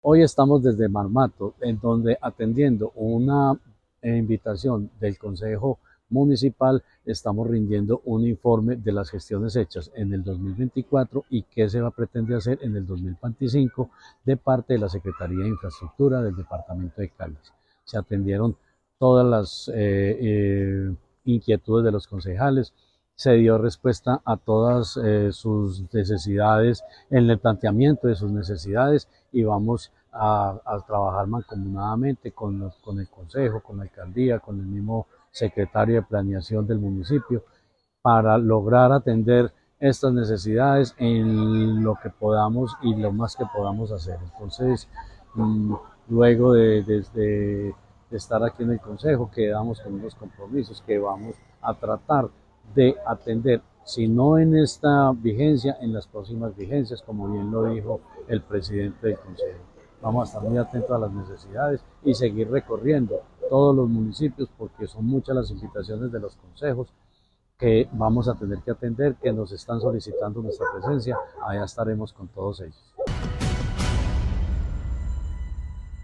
Hoy estamos desde Marmato, en donde atendiendo una invitación del Consejo Municipal, estamos rindiendo un informe de las gestiones hechas en el 2024 y qué se va a pretender hacer en el 2025 de parte de la Secretaría de Infraestructura del Departamento de Caldas. Se atendieron todas las inquietudes de los concejales, se dio respuesta a todas sus necesidades en el planteamiento de sus necesidades y vamos a trabajar mancomunadamente con el Consejo, con la Alcaldía, con el mismo secretario de Planeación del municipio para lograr atender estas necesidades en lo que podamos y lo más que podamos hacer. Entonces, mmm, luego de estar aquí en el Consejo, quedamos con unos compromisos que vamos a tratar de atender, si no en esta vigencia, en las próximas vigencias, como bien lo dijo el presidente del Consejo. Vamos a estar muy atentos a las necesidades y seguir recorriendo todos los municipios porque son muchas las invitaciones de los consejos que vamos a tener que atender, que nos están solicitando nuestra presencia. Allá estaremos con todos ellos.